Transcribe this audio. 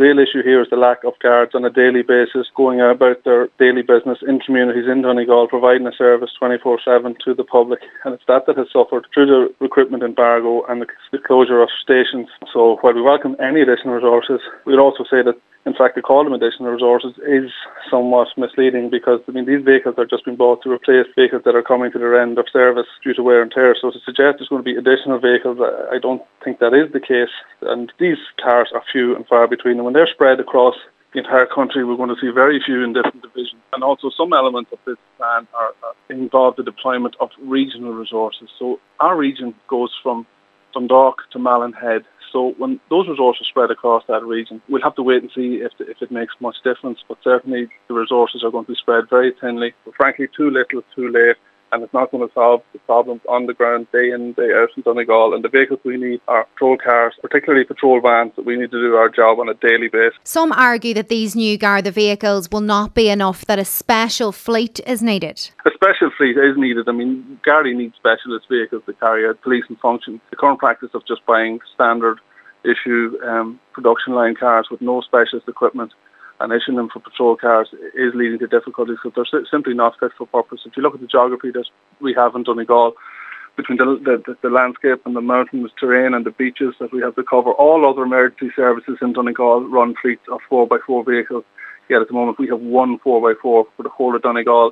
real issue here is the lack of guards on a daily basis going about their daily business in communities in Donegal, providing a service 24/7 to the public. And it's that has suffered through the recruitment embargo and the closure of stations. So while we welcome any additional resources, we'd also say that in fact, to call them additional resources is somewhat misleading because, these vehicles are just being bought to replace vehicles that are coming to their end of service due to wear and tear. So to suggest there's going to be additional vehicles, I don't think that is the case. And these cars are few and far between. And when they're spread across the entire country, we're going to see very few in different divisions. And also some elements of this plan involve the deployment of regional resources. So our region goes from Dundalk to Malin-Head. So when those resources spread across that region, we'll have to wait and see if it makes much difference. But certainly the resources are going to be spread very thinly. But frankly, too little, too late. And it's not going to solve the problems on the ground day in, day out in Donegal. And the vehicles we need are patrol cars, particularly patrol vans, that we need to do our job on a daily basis. Some argue that these new Garda vehicles will not be enough, that a special fleet is needed. A special fleet is needed. Garda needs specialist vehicles to carry out policing functions. The current practice of just buying standard issue production line cars with no specialist equipment and issuing them for patrol cars is leading to difficulties because they're simply not fit for purpose. If you look at the geography that we have in Donegal, between the landscape and the mountainous terrain and the beaches that we have to cover, all other emergency services in Donegal run fleets of 4x4 vehicles. Yet at the moment we have one 4x4 for the whole of Donegal.